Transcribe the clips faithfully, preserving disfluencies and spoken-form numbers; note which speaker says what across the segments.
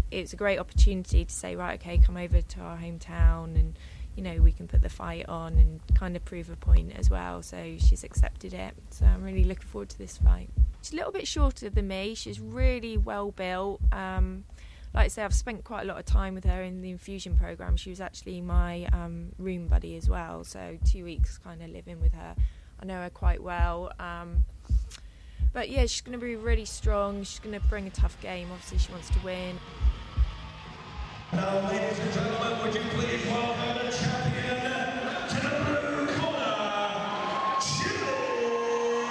Speaker 1: it's a great opportunity to say, right, okay, come over to our hometown and, you know, we can put the fight on and kind of prove a point as well. So she's accepted it. So I'm really looking forward to this fight. She's a little bit shorter than me. She's really well built. Um, like I say, I've spent quite a lot of time with her in the infusion program. She was actually my um, room buddy as well. So two weeks kind of living with her. I know her quite well. Um, but yeah, she's going to be really strong. She's going to bring a tough game. Obviously, she wants to win.
Speaker 2: Now, ladies and gentlemen, would you please welcome the champion to the blue corner, Julie.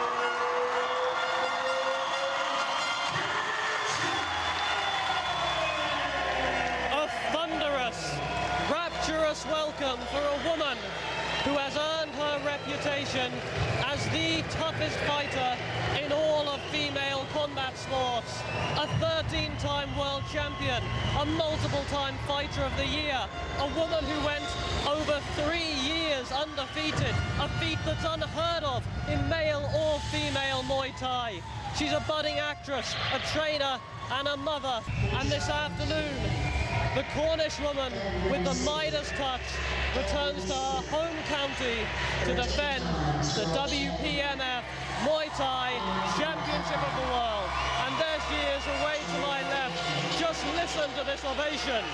Speaker 3: A thunderous, rapturous welcome for a woman who has earned her reputation as the toughest fighter in all of female combat sports. A thirteen-time world champion, a multiple-time fighter of the year, a woman who went over three years undefeated, a feat that's unheard of in male or female Muay Thai. She's a budding actress, a trainer and a mother. And this afternoon, the Cornish woman with the Midas touch returns to her home county to defend the W P M F Muay Thai Championship of the World. And there she is, away to my left. Just listen to this ovation.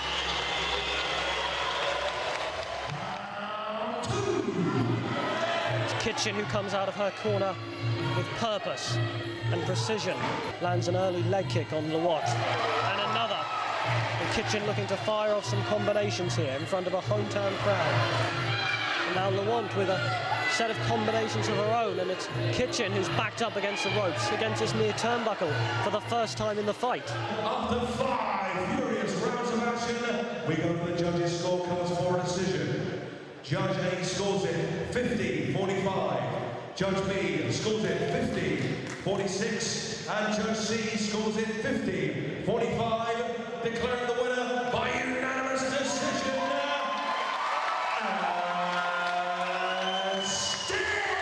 Speaker 3: It's Kitchen who comes out of her corner with purpose and precision. Lands an early leg kick on Lawat. And another. And Kitchen looking to fire off some combinations here in front of a hometown crowd. And now Lawant with a set of combinations of her own, and it's Kitchen who's backed up against the ropes, against this near turnbuckle for the first time in the fight.
Speaker 2: After five furious rounds of action, we go to the judges' scorecards for a decision. Judge A scores it fifty forty-five. Judge B scores it fifty forty-six. And Judge C scores it fifty forty-five. Declaring the winner by unanimous decision. And still.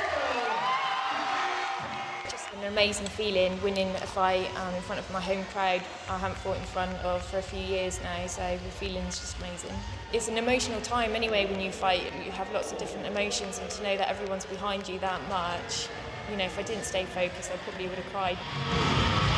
Speaker 1: Just an amazing feeling winning a fight um, in front of my home crowd. I haven't fought in front of for a few years now, so the feeling's just amazing. It's an emotional time anyway when you fight. You have lots of different emotions, and to know that everyone's behind you that much, you know, if I didn't stay focused, I probably would have cried.